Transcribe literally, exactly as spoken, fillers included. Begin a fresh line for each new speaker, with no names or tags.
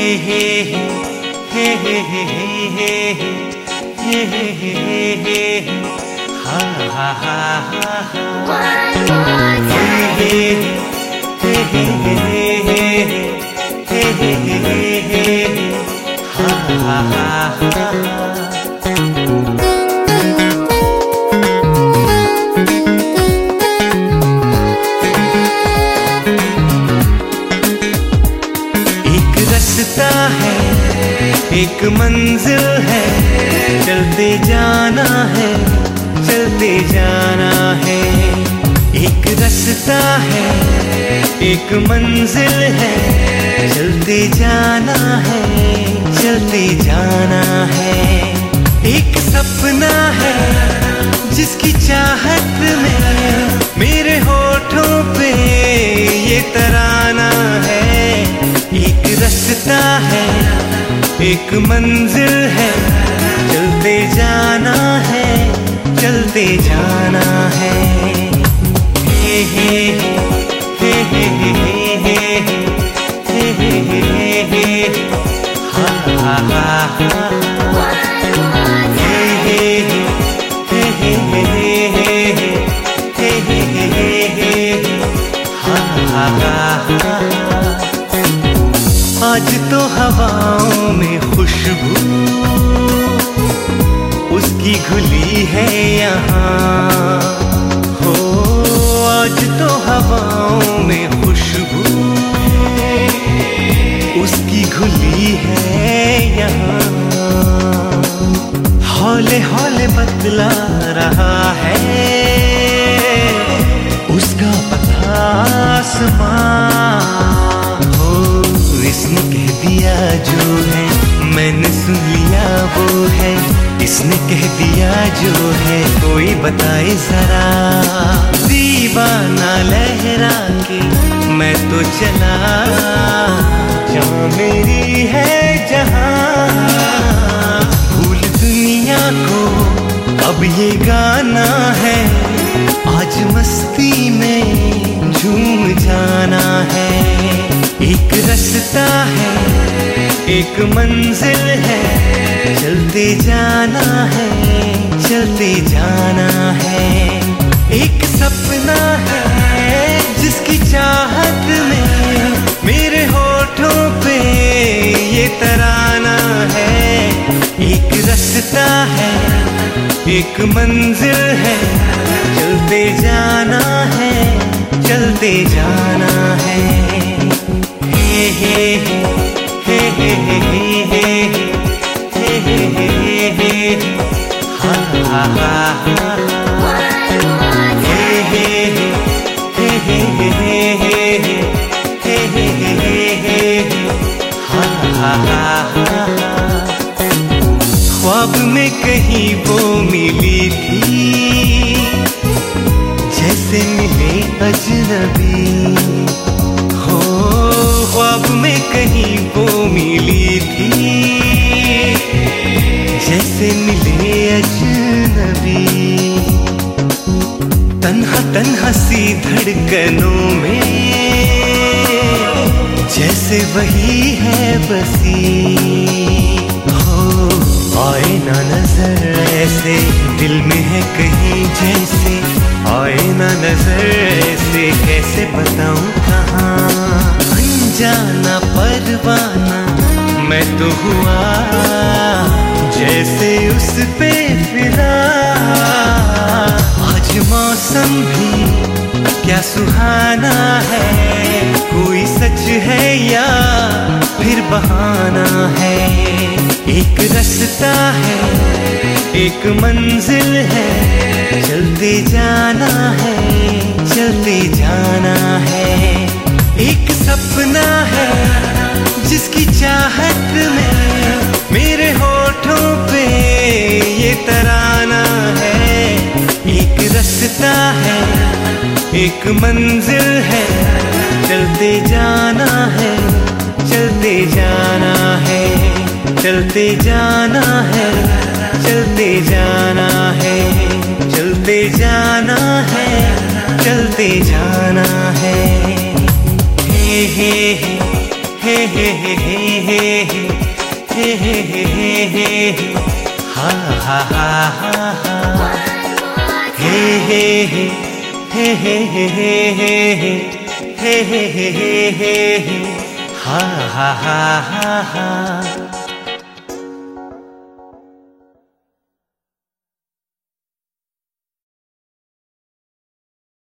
हे हे हे हे हे हे हे हे हे हा हा हा हा हे हे हे हे हे हे हे हे हा हा हा रास्ता है, एक मंजिल है, चलते जाना है, चलते जाना है। एक रास्ता है, एक मंजिल है, चलते जाना है, चलते जाना है। एक सपना है जिसकी चाहत में मेरे होठों पे ये तराना है। एक रास्ता है, एक मंजिल है, चलते जाना है, चलते जाना है। हे हे हे हे हे हे हे हे हे हे हा हा हा हे हे हे हे हे हे हे हे हे हा हा हा। आज तो हवाओं में खुशबू उसकी घुली है यहाँ हो। आज तो हवाओं में खुशबू उसकी घुली है यहाँ। हौले हौले बतला रहा है उसका पता आसमां। इसने कह दिया जो है, मैंने सुन लिया वो है। इसने कह दिया जो है, कोई बताए जरा। दीवाना लहरा के मैं तो चला, जहाँ मेरी है जहाँ। भूल दुनिया को अब ये गाना है, आज मस्ती में झूम जाना है। एक रास्ता है, एक मंजिल है, चलते जाना है, चलते जाना है। एक सपना है जिसकी चाहत में मेरे होठों पे ये तराना है। एक रास्ता है, एक मंजिल है, चलते जाना है, चलते जाना है। हे हे हे हे हे हे हे हे हे हे हा हा हा हे हे हे हे हे हे हे हे हे हा हा हा। ख्वाब में कहीं वो मिली थी जैसे मिले अजनबी हो। ख्वाब में कहीं वो मिली थी जैसे मिले अजनबी। तन्हा तन्हा सी धड़कनों में जैसे वही है बसी हो। आए ना नजर ऐसे, दिल में है कहीं जैसे। आए ना नजर ऐसे, कैसे बताऊं कहाँ। जाना परवाना मैं तो हुआ जैसे उस पे फिदा। आज मौसम भी क्या सुहाना है, कोई सच है या फिर बहाना है। एक रास्ता है, एक मंजिल है, चलते जाना है, चलते जाना है। एक सपना है जिसकी चाहत में मेरे होठों पे ये तराना है। एक रास्ता है, एक मंजिल है, चलते जाना है, चलते जाना है, चलते जाना है, चलते जाना है, चलते जाना है, चलते जाना है। हे हे हे हे हे हे हे हे हे हे हे हा हा हा हा हा हे हे हे हे हे हे हे हे हे हे हे हे हा हा हा हा हा